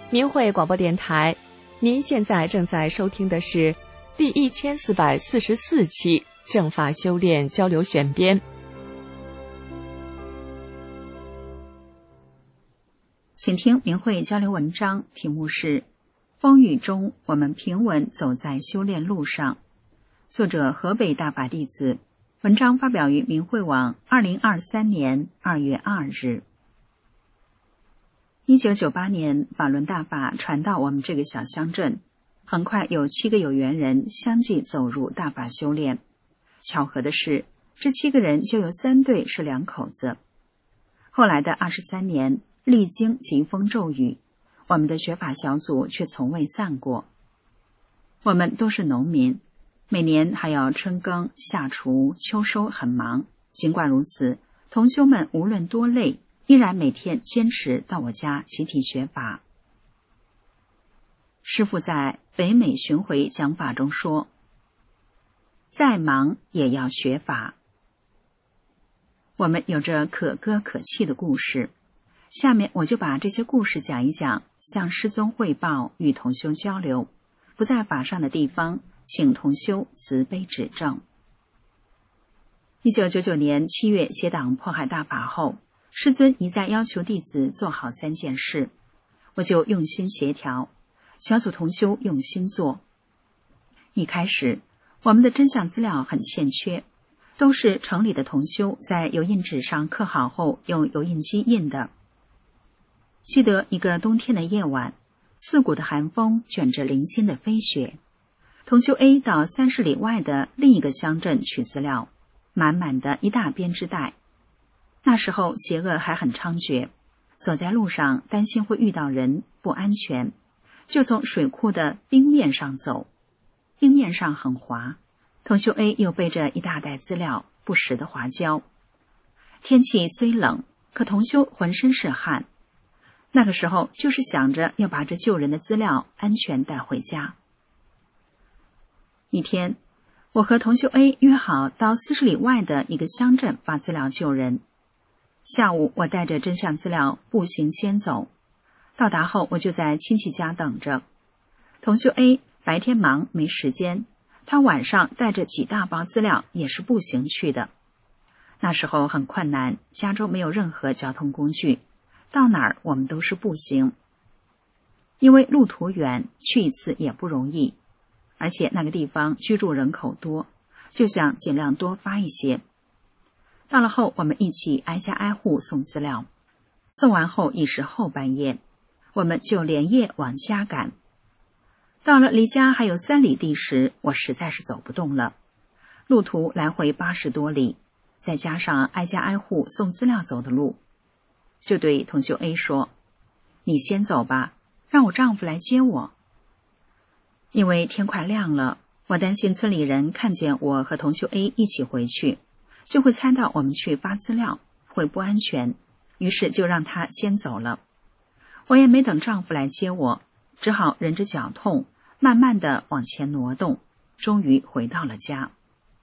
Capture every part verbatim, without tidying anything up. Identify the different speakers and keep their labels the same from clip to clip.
Speaker 1: 明慧广播电台，您现在正在收听的是第一千四百四十四期正法修炼交流选编。
Speaker 2: 请听明慧交流文章，题目是《风雨中我们平稳走在修炼路上》，作者河北大法弟子，文章发表于明慧网二零二三年二月二日。一九九八年，法轮大法传到我们这个小乡镇，很快有七个有缘人相继走入大法修炼。巧合的是，这七个人就有三对是两口子。后来的二十三年，历经疾风骤雨，我们的学法小组却从未散过。我们都是农民，每年还要春耕、夏锄、秋收，很忙。尽管如此，同修们无论多累，依然每天坚持到我家集体学法。师父在北美巡回讲法中说，再忙也要学法。我们有着可歌可泣的故事，下面我就把这些故事讲一讲，向师尊汇报，与同修交流，不在法上的地方，请同修慈悲指正。一九九九年七月邪党迫害大法后，师尊一再要求弟子做好三件事，我就用心协调，小组同修用心做。一开始，我们的真相资料很欠缺，都是城里的同修在油印纸上刻好后用油印机印的。记得一个冬天的夜晚，刺骨的寒风卷着零星的飞雪，同修 A 到三十里外的另一个乡镇取资料，满满的一大编织袋。那时候邪恶还很猖獗，走在路上担心会遇到人，不安全，就从水库的冰面上走。冰面上很滑，同修 A 又背着一大袋资料，不时的滑跤。天气虽冷，可同修浑身是汗。那个时候就是想着要把这救人的资料安全带回家。一天，我和同修 A 约好到四十里外的一个乡镇发资料救人。下午我带着真相资料步行先走，到达后我就在亲戚家等着。同修 A 白天忙没时间，他晚上带着几大包资料也是步行去的。那时候很困难，加州没有任何交通工具，到哪儿我们都是步行。因为路途远，去一次也不容易，而且那个地方居住人口多，就想尽量多发一些。到了后，我们一起挨家挨户送资料，送完后已是后半夜，我们就连夜往家赶。到了离家还有三里地时，我实在是走不动了，路途来回八十多里，再加上挨家挨户送资料走的路，就对同修 A 说，你先走吧，让我丈夫来接我。因为天快亮了，我担心村里人看见我和同修 A 一起回去，就会猜到我们去发资料，会不安全，于是就让他先走了。我也没等丈夫来接我，只好忍着脚痛，慢慢地往前挪动，终于回到了家。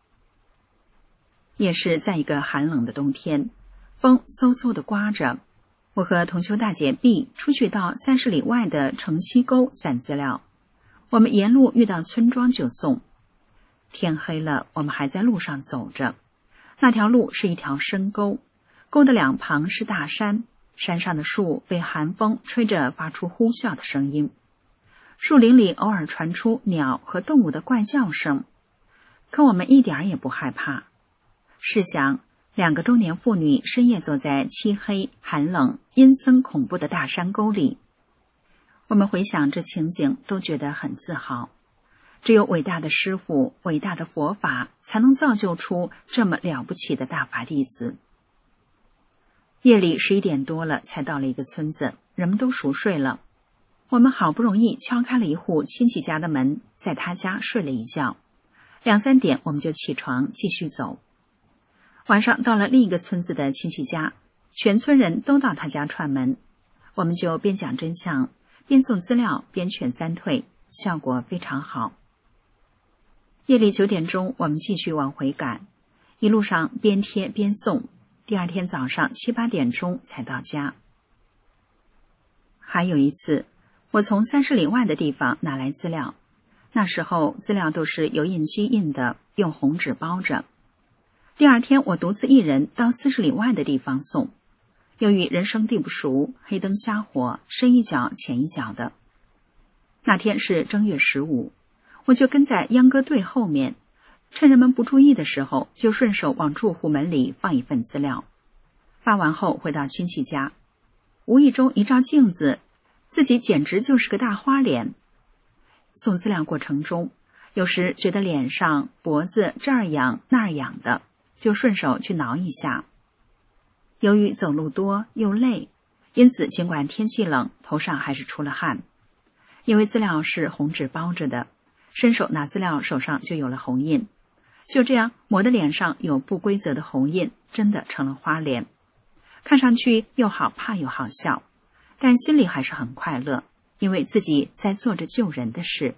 Speaker 2: 也是在一个寒冷的冬天，风嗖嗖地刮着，我和同修大姐 B 出去到三十里外的城西沟散资料，我们沿路遇到村庄就送。天黑了，我们还在路上走着。那条路是一条深沟，沟的两旁是大山，山上的树被寒风吹着发出呼啸的声音，树林里偶尔传出鸟和动物的怪叫声，可我们一点也不害怕。试想，两个中年妇女深夜走在漆黑、寒冷、阴森恐怖的大山沟里，我们回想这情景都觉得很自豪。只有伟大的师父、伟大的佛法才能造就出这么了不起的大法弟子。夜里十一点多了才到了一个村子，人们都熟睡了。我们好不容易敲开了一户亲戚家的门，在他家睡了一觉。两三点我们就起床继续走。晚上到了另一个村子的亲戚家，全村人都到他家串门，我们就边讲真相，边送资料，边劝三退，效果非常好。夜里九点钟，我们继续往回赶，一路上边贴边送，第二天早上七八点钟才到家。还有一次， 我从三十里外的地方拿来资料，那时候资料都是油印机印的，用红纸包着。第二天我独自一人到四十里外的地方送，由于人生地不熟，黑灯瞎火，深一脚浅一脚的。那天是正月十五，我就跟在秧歌队后面，趁人们不注意的时候，就顺手往住户门里放一份资料。发完后回到亲戚家，无意中一照镜子，自己简直就是个大花脸。送资料过程中，有时觉得脸上、脖子这儿痒那儿痒的，就顺手去挠一下。由于走路多又累，因此尽管天气冷，头上还是出了汗。因为资料是红纸包着的，伸手拿资料，手上就有了红印。就这样，我的脸上有不规则的红印，真的成了花脸。看上去又好怕又好笑，但心里还是很快乐，因为自己在做着救人的事。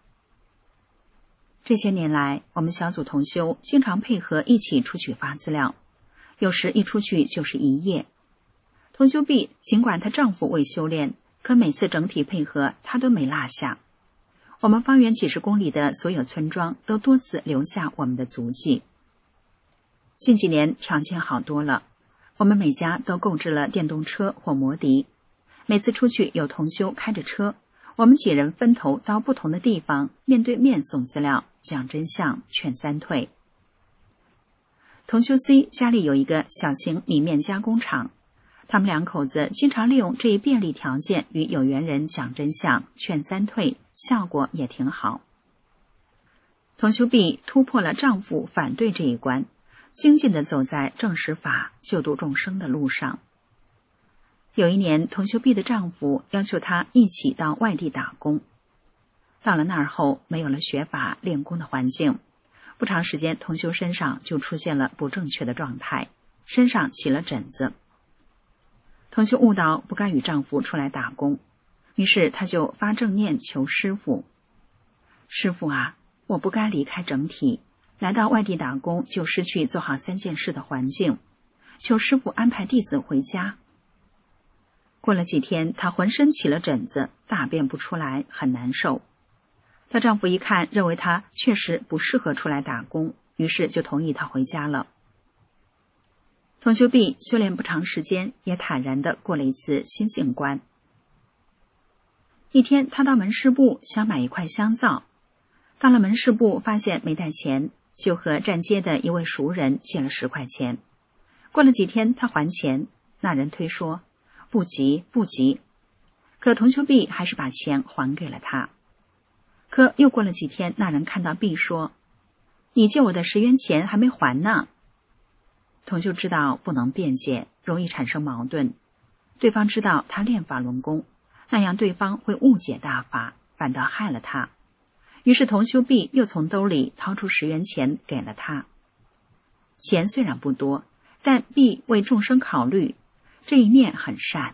Speaker 2: 这些年来，我们小组同修经常配合一起出去发资料，有时一出去就是一夜。同修 B 尽管她丈夫未修炼，可每次整体配合她都没落下。我们方圆几十公里的所有村庄都多次留下我们的足迹。近几年条件好多了，我们每家都购置了电动车或摩的。每次出去有同修开着车，我们几人分头到不同的地方，面对面送资料，讲真相，劝三退。同修 C 家里有一个小型米面加工厂，他们两口子经常利用这一便利条件与有缘人讲真相，劝三退，效果也挺好。同修 B 突破了丈夫反对这一关，精进地走在正实法救度众生的路上。有一年，同修 B 的丈夫要求她一起到外地打工。到了那儿后，没有了学法练功的环境，不长时间同修身上就出现了不正确的状态，身上起了疹子。同修悟到不该与丈夫出来打工，于是她就发正念求师父：师父啊，我不该离开整体，来到外地打工就失去做好三件事的环境，求师父安排弟子回家。过了几天，她浑身起了疹子，大便不出来，很难受。她丈夫一看，认为她确实不适合出来打工，于是就同意她回家了。同修 B 修炼不长时间，也坦然地过了一次心性关。一天，她到门市部想买一块香皂，到了门市部发现没带钱，就和站街的一位熟人借了十块钱。过了几天，她还钱，那人推说不急不急，可同修 B 还是把钱还给了他。可又过了几天，那人看到 B 说：你借我的十元钱还没还呢。同修知道不能辩解，容易产生矛盾。对方知道他练法轮功，那样对方会误解大法，反倒害了他。于是同修 B 又从兜里掏出十元钱给了他。钱虽然不多，但 B 为众生考虑，这一念很善。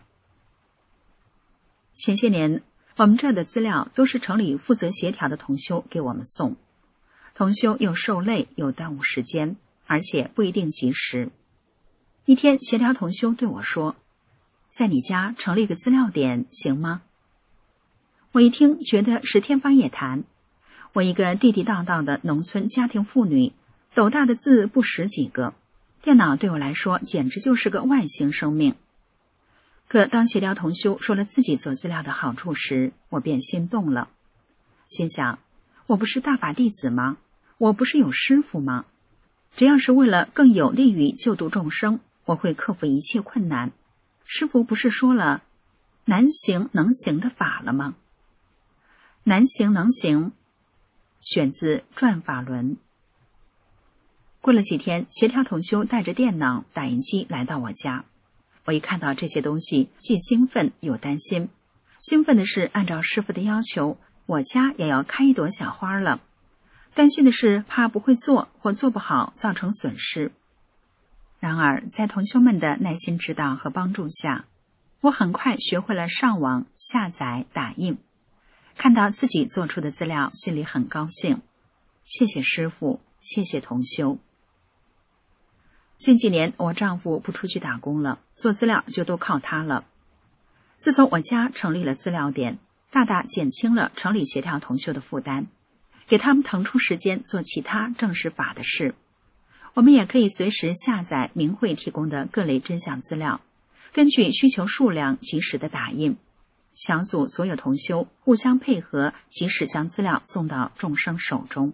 Speaker 2: 前些年我们这儿的资料都是城里负责协调的同修给我们送，同修又受累又耽误时间，而且不一定及时。一天协调同修对我说：在你家成立个资料点行吗？我一听觉得是天方夜谭。我一个地地道道的农村家庭妇女，斗大的字不识几个，电脑对我来说简直就是个外星生命。可当协调同修说了自己做资料的好处时，我便心动了，心想，我不是大法弟子吗？我不是有师父吗？只要是为了更有利于救度众生，我会克服一切困难。师父不是说了难行能行的法了吗？难行能行，选自转法轮。过了几天，协调同修带着电脑打印机来到我家。我一看到这些东西，既兴奋又担心。兴奋的是按照师父的要求，我家也要开一朵小花了。担心的是怕不会做或做不好造成损失。然而在同修们的耐心指导和帮助下，我很快学会了上网下载打印。看到自己做出的资料，心里很高兴。谢谢师父，谢谢同修。近几年我丈夫不出去打工了，做资料就都靠他了。自从我家成立了资料点， 大大减轻了城里协调同修的负担，给他们腾出时间做其他正式法的事。我们也可以随时下载明会提供的各类真相资料，根据需求数量及时的打印。小组所有同修互相配合，及时将资料送到众生手中。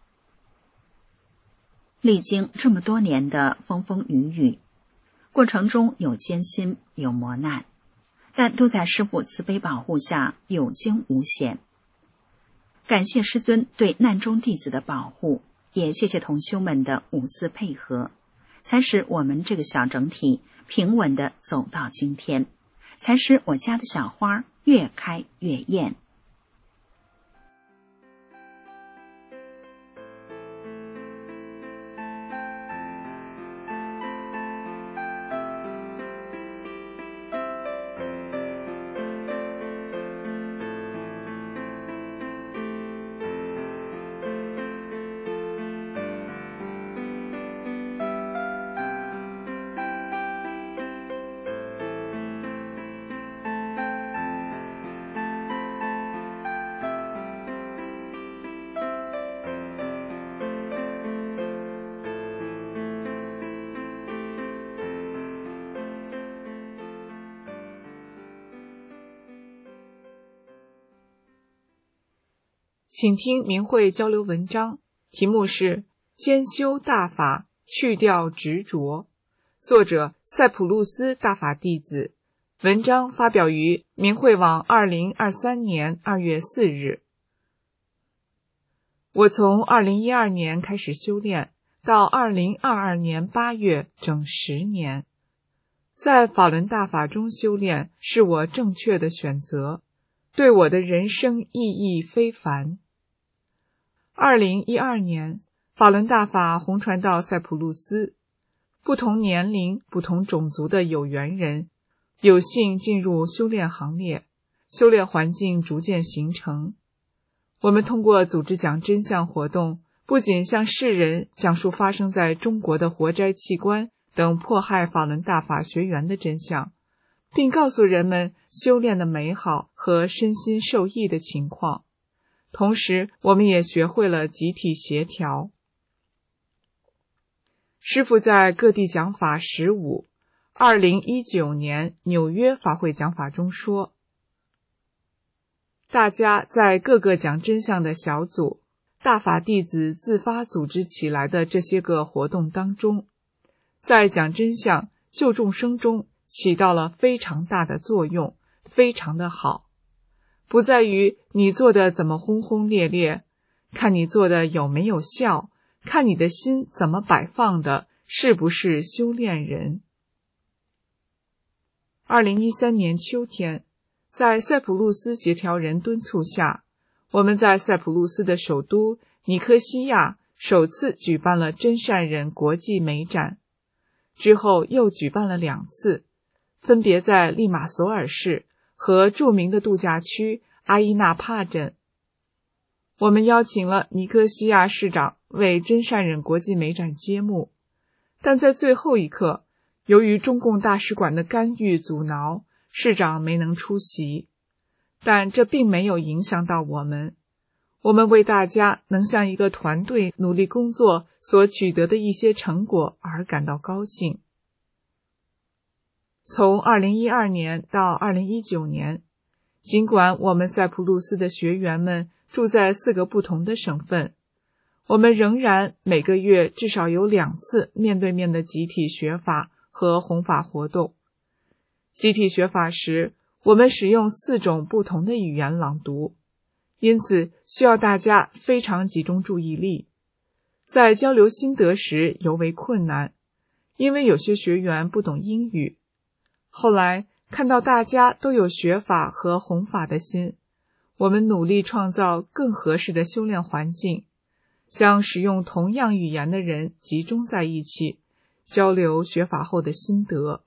Speaker 2: 历经这么多年的风风雨雨，过程中有艰辛，有磨难，但都在师父慈悲保护下有惊无险。感谢师尊对难中弟子的保护，也谢谢同修们的无私配合，才使我们这个小整体平稳地走到今天，才使我家的小花越开越艳。
Speaker 3: 请听明慧交流文章，题目是兼修大法，去掉执着，作者塞浦路斯大法弟子，文章发表于明慧网二零二三年二月四日。我从二零一二年开始修炼，到二零二二年八月，整十年。在法轮大法中修炼是我正确的选择，对我的人生意义非凡。二零一二年，法轮大法红传到塞浦路斯，不同年龄、不同种族的有缘人有幸进入修炼行列，修炼环境逐渐形成。我们通过组织讲真相活动，不仅向世人讲述发生在中国的活摘器官等迫害法轮大法学员的真相，并告诉人们修炼的美好和身心受益的情况。同时，我们也学会了集体协调。师父在各地讲法十五，二零一九年纽约法会讲法中说，大家在各个讲真相的小组、大法弟子自发组织起来的这些个活动当中，在讲真相、救众生中起到了非常大的作用，非常的好。不在于你做的怎么轰轰烈烈，看你做的有没有效，看你的心怎么摆放的，是不是修炼人。二零一三年秋天，在塞浦路斯协调人敦促下，我们在塞浦路斯的首都尼科西亚首次举办了真善人国际美展，之后又举办了两次，分别在利马索尔市和著名的度假区阿伊纳帕镇。我们邀请了尼科西亚市长为真善人国际美展揭幕，但在最后一刻，由于中共大使馆的干预阻挠，市长没能出席。但这并没有影响到我们，我们为大家能像一个团队努力工作所取得的一些成果而感到高兴。从二零一二年到二零一九年，尽管我们塞浦路斯的学员们住在四个不同的省份，我们仍然每个月至少有两次面对面的集体学法和弘法活动。集体学法时，我们使用四种不同的语言朗读，因此需要大家非常集中注意力。在交流心得时尤为困难，因为有些学员不懂英语。后来看到大家都有学法和弘法的心，我们努力创造更合适的修炼环境，将使用同样语言的人集中在一起，交流学法后的心得。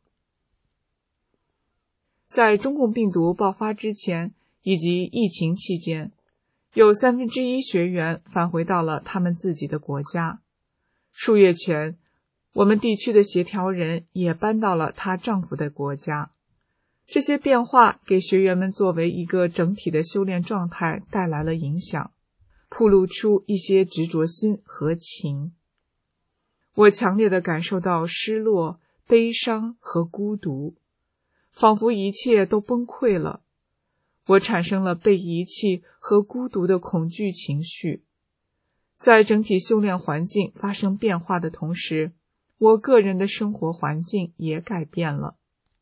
Speaker 3: 在中共病毒爆发之前以及疫情期间，有三分之一学员返回到了他们自己的国家。数月前，我们地区的协调人也搬到了她丈夫的国家。 这些变化给学员们作为一个整体的修炼状态带来了影响，暴露出一些执着心和情。我强烈地感受到失落、悲伤和孤独，仿佛一切都崩溃了。我产生了被遗弃和孤独的恐惧情绪。在整体修炼环境发生变化的同时，我个人的生活环境也改变了。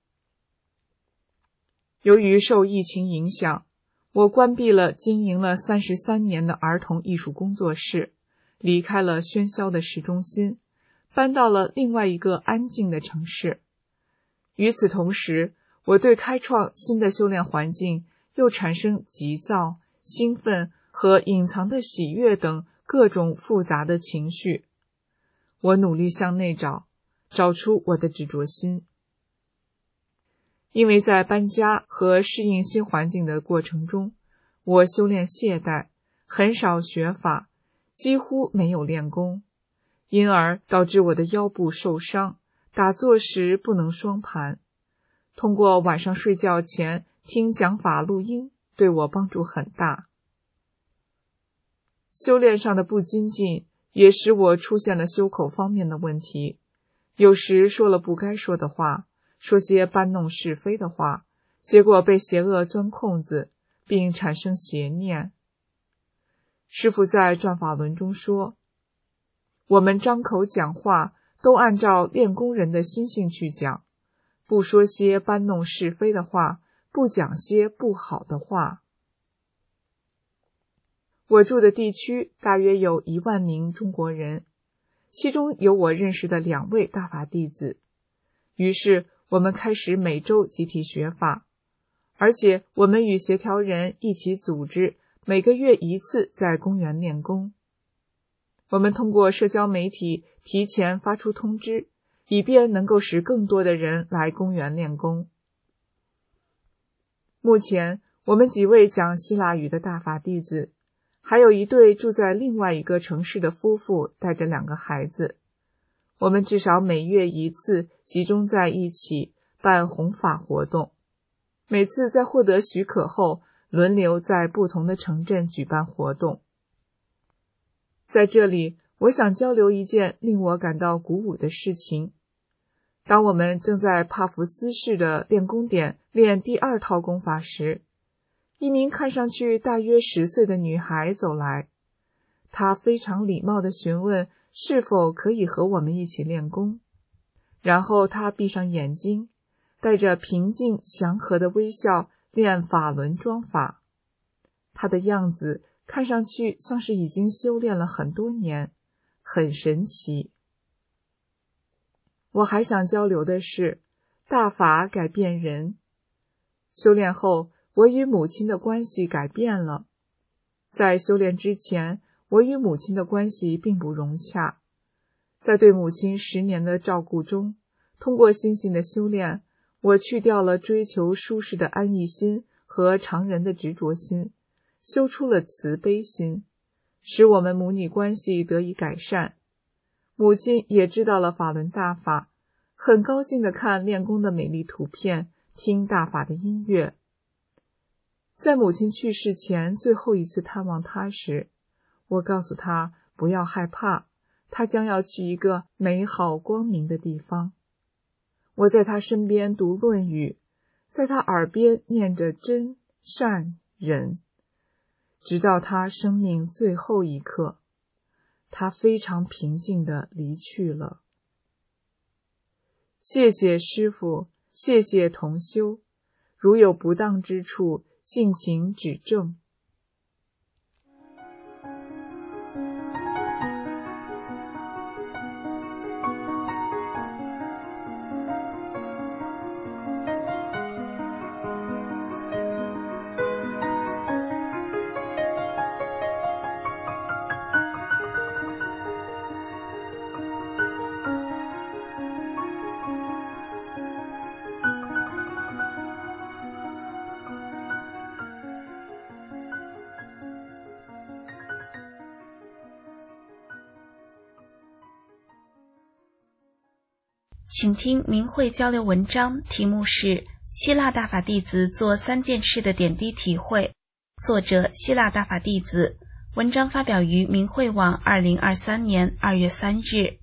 Speaker 3: 由于受疫情影响，我关闭了经营了三十三年的儿童艺术工作室，离开了喧嚣的市中心，搬到了另外一个安静的城市。与此同时，我对开创新的修炼环境又产生急躁、兴奋和隐藏的喜悦等各种复杂的情绪。我努力向内找，找出我的执着心。因为在搬家和适应新环境的过程中，我修炼懈怠，很少学法，几乎没有练功，因而导致我的腰部受伤，打坐时不能双盘。通过晚上睡觉前听讲法录音，对我帮助很大。修炼上的不精进也使我出现了修口方面的问题，有时说了不该说的话，说些搬弄是非的话，结果被邪恶钻空子，并产生邪念。师父在转法轮中说，我们张口讲话都按照练功人的心性去讲，不说些搬弄是非的话，不讲些不好的话。我住的地区大约有一万名中国人，其中有我认识的两位大法弟子。于是我们开始每周集体学法，而且我们与协调人一起组织每个月一次在公园练功。我们通过社交媒体提前发出通知，以便能够使更多的人来公园练功。目前我们几位讲希腊语的大法弟子，还有一对住在另外一个城市的夫妇带着两个孩子。我们至少每月一次集中在一起办弘法活动，每次在获得许可后，轮流在不同的城镇举办活动。在这里，我想交流一件令我感到鼓舞的事情。当我们正在帕福斯市的练功点练第二套功法时，一名看上去大约十岁的女孩走来，她非常礼貌地询问是否可以和我们一起练功。然后她闭上眼睛，带着平静祥和的微笑练法轮桩法。她的样子看上去像是已经修炼了很多年，很神奇。我还想交流的是，大法改变人。修炼后，我与母亲的关系改变了。在修炼之前，我与母亲的关系并不融洽。在对母亲十年的照顾中，通过心性的修炼，我去掉了追求舒适的安逸心和常人的执着心，修出了慈悲心，使我们母女关系得以改善。母亲也知道了法轮大法，很高兴地看练功的美丽图片，听大法的音乐。在母亲去世前最后一次探望她时，我告诉她不要害怕，她将要去一个美好光明的地方。我在她身边读论语，在她耳边念着真、善、忍，直到她生命最后一刻。她非常平静地离去了。谢谢师父，谢谢同修，如有不当之处，敬请指正。
Speaker 4: 请听明慧交流文章，题目是希腊大法弟子做三件事的点滴体会，作者希腊大法弟子，文章发表于明慧网二零二三年二月三日。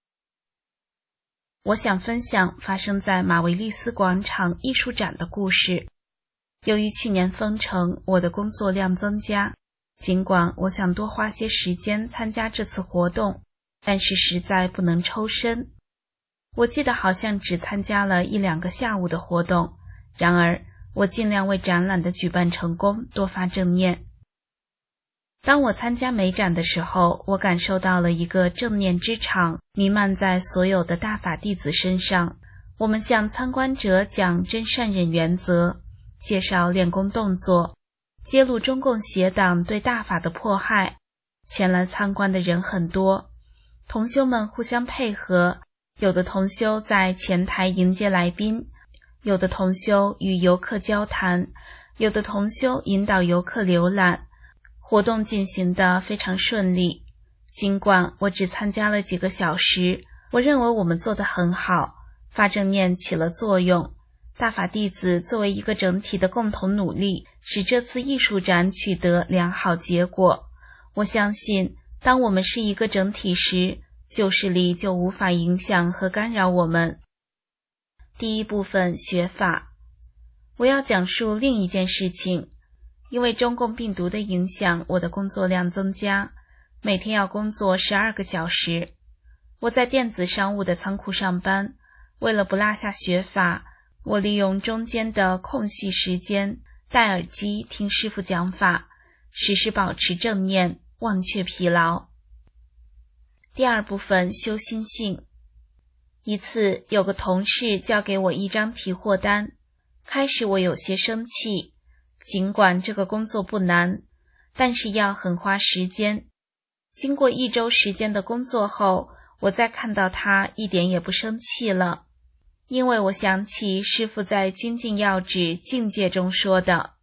Speaker 4: 我想分享发生在马维利斯广场艺术展的故事。由于去年封城，我的工作量增加，尽管我想多花些时间参加这次活动，但是实在不能抽身。我记得好像只参加了一两个下午的活动，然而我尽量为展览的举办成功多发正念。当我参加美展的时候，我感受到了一个正念之场弥漫在所有的大法弟子身上。我们向参观者讲真善忍原则，介绍练功动作，揭露中共邪党对大法的迫害。前来参观的人很多，同修们互相配合，有的同修在前台迎接来宾，有的同修与游客交谈，有的同修引导游客浏览。活动进行得非常顺利，尽管我只参加了几个小时，我认为我们做得很好，发正念起了作用。大法弟子作为一个整体的共同努力，使这次艺术展取得良好结果。我相信，当我们是一个整体时，旧势力就无法影响和干扰我们。第一部分学法，我要讲述另一件事情。因为中共病毒的影响，我的工作量增加，每天要工作十二个小时。我在电子商务的仓库上班，为了不落下学法，我利用中间的空隙时间戴耳机听师父讲法，时时保持正念，忘却疲劳。第二部分修心性。一次有个同事交给我一张提货单，开始我有些生气，尽管这个工作不难，但是要很花时间。经过一周时间的工作后，我再看到他一点也不生气了，因为我想起师父在《精进要旨境界》中说的：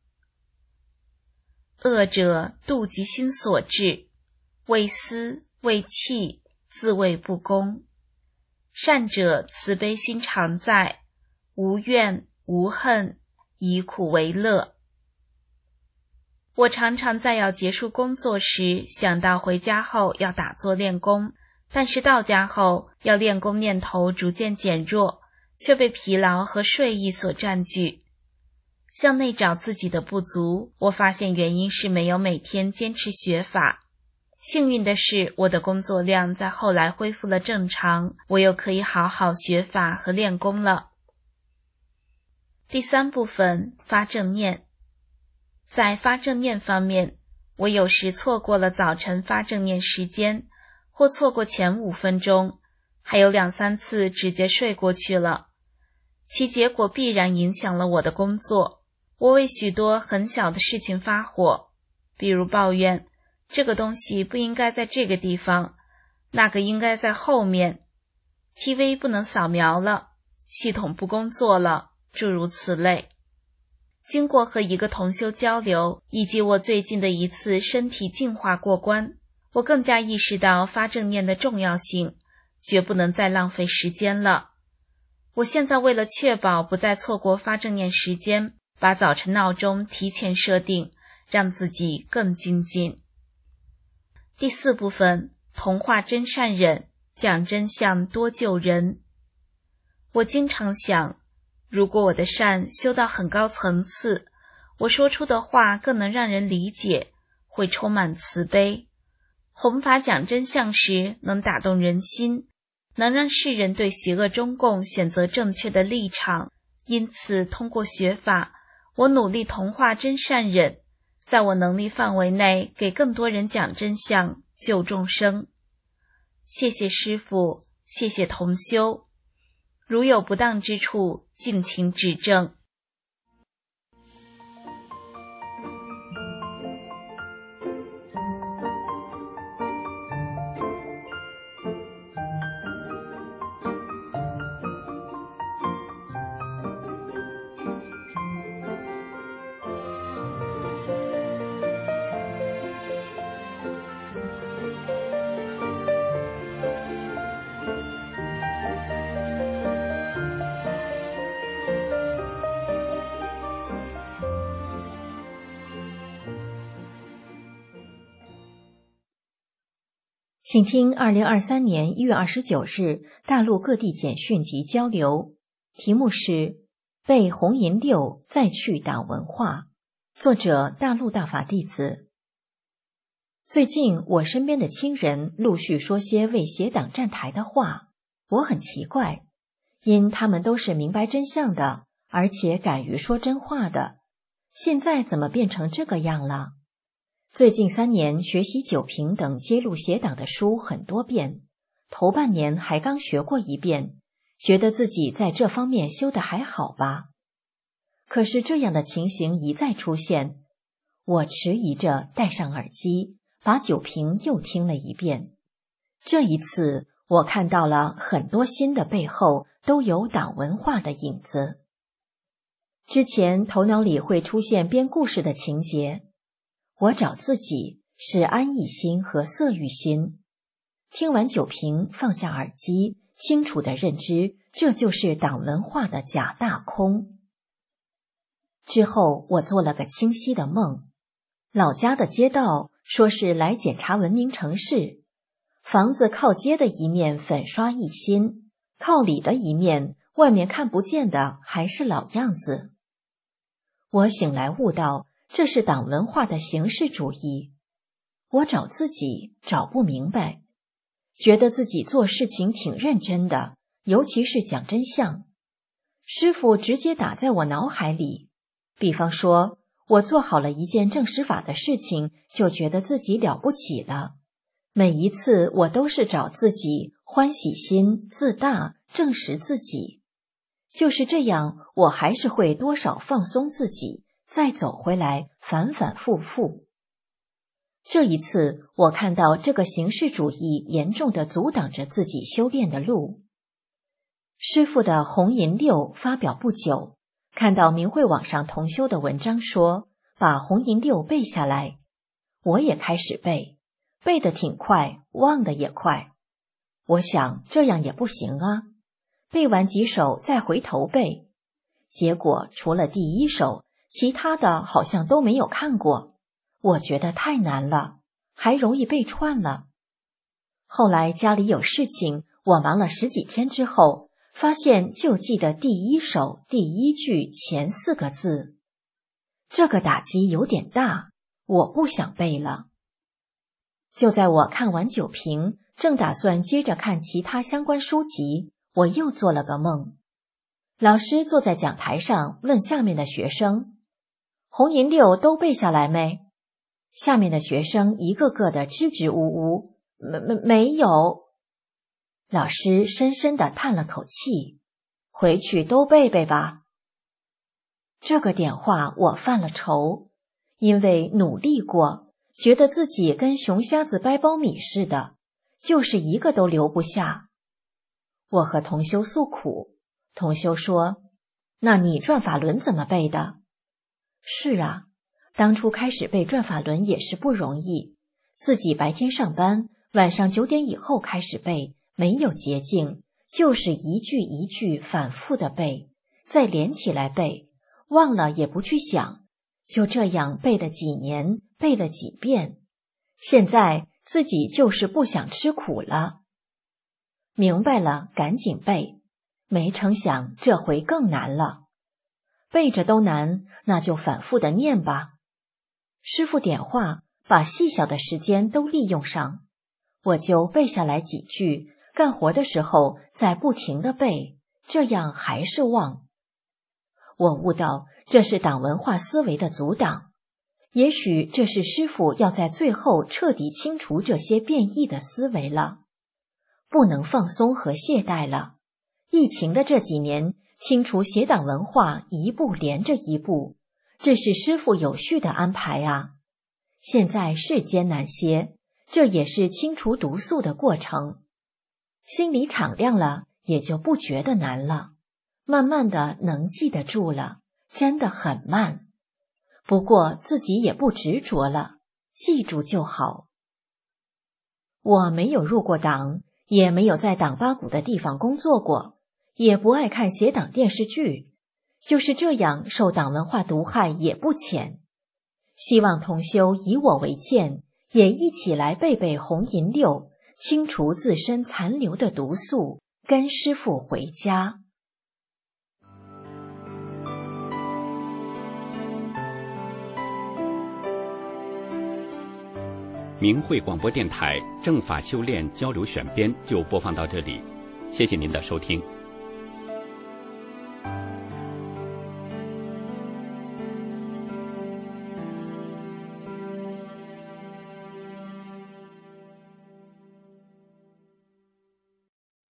Speaker 4: 恶者妒及心所至，为私为气，自谓不公；善者慈悲心常在，无怨无恨，以苦为乐。我常常在要结束工作时想到回家后要打坐练功，但是到家后要练功念头逐渐减弱，却被疲劳和睡意所占据。向内找自己的不足，我发现原因是没有每天坚持学法。幸运的是，我的工作量在后来恢复了正常，我又可以好好学法和练功了。第三部分，发正念。在发正念方面，我有时错过了早晨发正念时间，或错过前五分钟，还有两三次直接睡过去了。其结果必然影响了我的工作。我为许多很小的事情发火，比如抱怨这个东西不应该在这个地方，那个应该在后面， T V 不能扫描了，系统不工作了，诸如此类。经过和一个同修交流，以及我最近的一次身体净化过关，我更加意识到发正念的重要性，绝不能再浪费时间了。我现在为了确保不再错过发正念时间，把早晨闹钟提前设定，让自己更精进。第四部分，同化真善忍，讲真相多救人。我经常想，如果我的善修到很高层次，我说出的话更能让人理解，会充满慈悲。弘法讲真相时能打动人心，能让世人对邪恶中共选择正确的立场。因此通过学法，我努力同化真善忍，在我能力范围内给更多人讲真相，救众生。谢谢师父，谢谢同修，如有不当之处，敬请指正。
Speaker 5: 请听二零二三年一月二十九日大陆各地简讯及交流，题目是背红银六再去党文化，作者大陆大法弟子。最近我身边的亲人陆续说些为协党站台的话，我很奇怪，因他们都是明白真相的，而且敢于说真话的，现在怎么变成这个样了？最近三年学习九评等揭露协党的书很多遍，头半年还刚学过一遍，觉得自己在这方面修得还好吧。可是这样的情形一再出现，我迟疑着戴上耳机，把九评又听了一遍。这一次我看到了很多新的背后都有党文化的影子。之前头脑里会出现编故事的情节，我找自己是安逸心和色欲心。听完九评，放下耳机，清楚地认知这就是党文化的假大空。之后我做了个清晰的梦，老家的街道说是来检查文明城市，房子靠街的一面粉刷一新，靠里的一面外面看不见的还是老样子。我醒来悟到这是党文化的形式主义，我找自己找不明白，觉得自己做事情挺认真的，尤其是讲真相。师父直接打在我脑海里，比方说我做好了一件正实法的事情，就觉得自己了不起了。每一次我都是找自己欢喜心、自大，证实自己。就是这样，我还是会多少放松自己，再走回来，反反复复。这一次我看到这个形式主义严重地阻挡着自己修炼的路。师父的红银六发表不久，看到明慧网上同修的文章说把红银六背下来，我也开始背，背得挺快，忘得也快。我想这样也不行啊，背完几首再回头背，结果除了第一首，其他的好像都没有看过，我觉得太难了，还容易背串了。后来家里有事情，我忙了十几天之后，发现就记得第一首第一句前四个字。这个打击有点大，我不想背了。就在我看完九评，正打算接着看其他相关书籍，我又做了个梦。老师坐在讲台上问下面的学生，红银六都背下来没？下面的学生一个个的支支吾吾，没没没有。老师深深地叹了口气，回去都背背吧。这个点化我犯了愁，因为努力过，觉得自己跟熊瞎子掰苞米似的，就是一个都留不下。我和同修诉苦，同修说，那你转法轮怎么背的？是啊，当初开始背转法轮也是不容易，自己白天上班，晚上九点以后开始背，没有捷径，就是一句一句反复的背，再连起来背，忘了也不去想，就这样背了几年，背了几遍。现在自己就是不想吃苦了。明白了，赶紧背，没成想这回更难了。背着都难，那就反复的念吧。师父点化，把细小的时间都利用上，我就背下来几句，干活的时候再不停的背，这样还是忘。我悟到这是党文化思维的阻挡，也许这是师父要在最后彻底清除这些变异的思维了，不能放松和懈怠了。疫情的这几年，清除邪党文化一步连着一步，这是师父有序的安排啊。现在是艰难些，这也是清除毒素的过程。心里敞亮了，也就不觉得难了，慢慢的能记得住了，真的很慢。不过自己也不执着了，记住就好。我没有入过党，也没有在党八股的地方工作过，也不爱看邪党电视剧，就是这样受党文化毒害也不浅。希望同修以我为鉴，也一起来背背红银六， 清除自身残留的毒素，跟师父回家。
Speaker 6: 明慧广播电台正法修炼交流选编就播放到这里，谢谢您的收听。